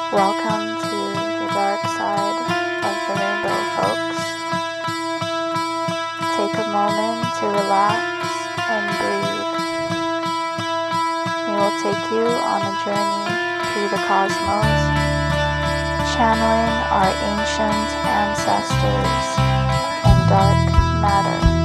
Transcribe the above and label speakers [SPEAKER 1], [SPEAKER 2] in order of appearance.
[SPEAKER 1] Welcome to the dark side of the rainbow, folks. Take a moment to relax and breathe. We will take you on a journey through the cosmos, channeling our ancient ancestors and dark matter.